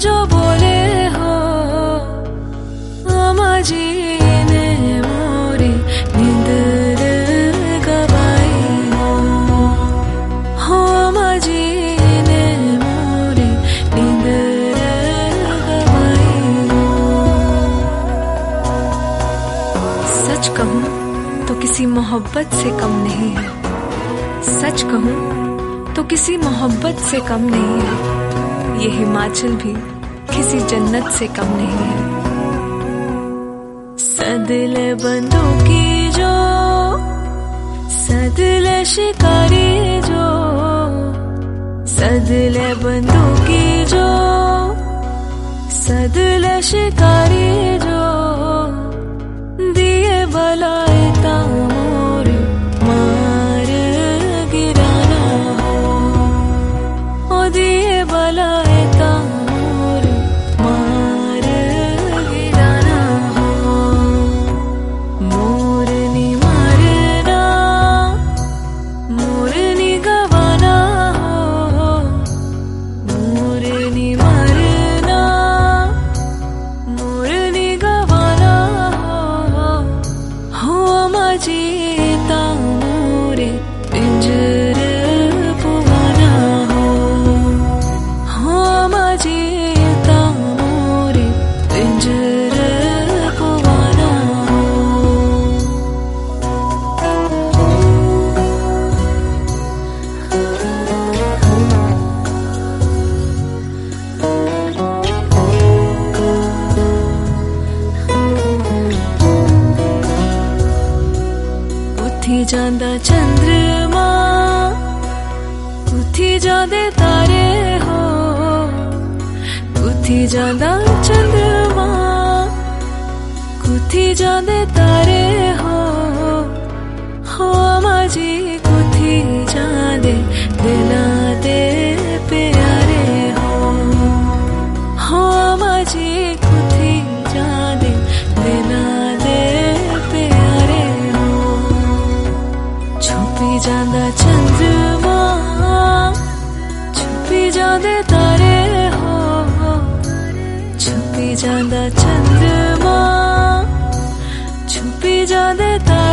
जो बोले हो आमा जी ने मोरी नींद गवाई हो आमा जी ने मोरी नींद गवाई हो। सच कहूं तो किसी मोहब्बत से कम नहीं है, सच कहूं तो किसी मोहब्बत से कम नहीं है, ये हिमाचल भी किसी जन्नत से कम नहीं है। सदिले बंदूकी जो सदिले शिकारी जो, सदिले बंदूकी जो सदिले शिकारी जो, दिए बलाए तामोरी मार गिराना हो, ओ दिए बलाए तामोरी मार गिराना हो। मोरनी मारना मोरनी गवाना हो, मोरनी मारना मोरनी गवाना हो आमा जी तामोरे पिंजर पुवाना हो आमा जी तामोरे पिंजर पुवाना हो। उठी जांदा चंद्रमा उठी जांदे तारे हो, उठी जांदा चंद्रमा उठी जांदे तारे हो आमा जी उठी जांदे दिला दे प्यारे हो आमा जी उठी जांदे दिला दे प्यारे हो। छुपी जांदा चंद्रमा छुपी जांदे तारे हो, छुपी जांदा चंद्रमा छुपी जांदे तारे